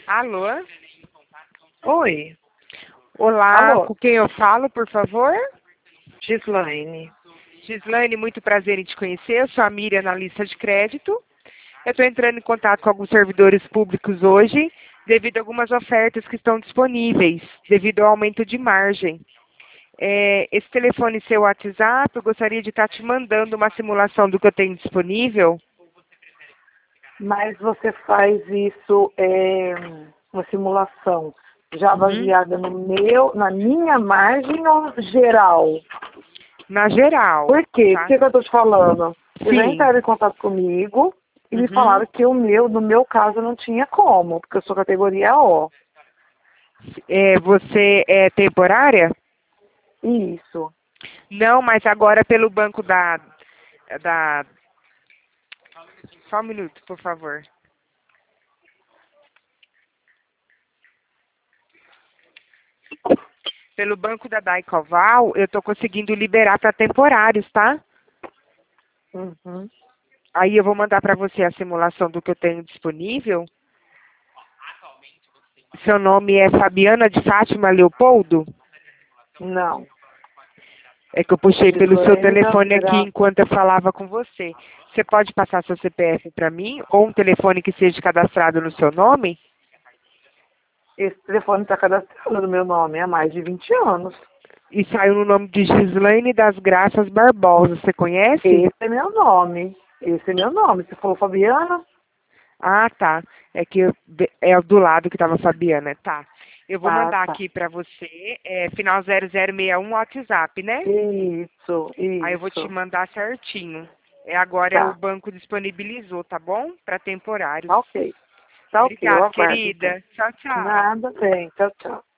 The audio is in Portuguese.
Alô? Oi, Olá, alô, com quem eu falo, por favor? Gislaine. Gislaine, muito prazer em te conhecer. Eu sou a Miriam, analista de crédito. Eu estou entrando em contato com alguns servidores públicos hoje, devido a algumas ofertas que estão disponíveis, devido ao aumento de margem. Esse telefone seu WhatsApp, eu gostaria de estar te mandando uma simulação do que eu tenho disponível. Mas você faz isso, uma simulação já Uhum. baseada na minha margem ou geral? Na geral, Por quê? Por tá? que que eu estou te falando? Vocês já Sim. entraram em contato comigo e me Uhum. falaram que no meu caso, não tinha como, porque eu sou categoria O. Você é temporária? Isso. Não, mas agora pelo banco da... Só um minuto, por favor. Pelo banco da Daicoval, eu estou conseguindo liberar para temporários, tá? Uhum. Aí eu vou mandar para você a simulação do que eu tenho disponível. Seu nome é Fabiana de Fátima Leopoldo? Não. É que eu puxei pelo seu Gislaine da telefone aqui Vera. enquanto eu falava com você. Você pode passar seu CPF para mim? Ou um telefone que seja cadastrado no seu nome? Esse telefone está cadastrado no meu nome há mais de 20 anos. E saiu no nome de Gislaine das Graças Barbosa. Você conhece? Esse é meu nome. Esse é meu nome. Você falou Fabiana? Ah, tá. É que é do lado que estava a Fabiana. Tá. Eu vou Ah, mandar tá. aqui para você, final 0061 WhatsApp, né? Isso, Aí eu vou te isso. mandar certinho. Agora o Tá. banco disponibilizou, tá bom? Para temporários. Tá ok. Tá ok, eu Obrigada, aguardo então. querida. Tchau, tchau. Nada, bem. Tchau, tchau.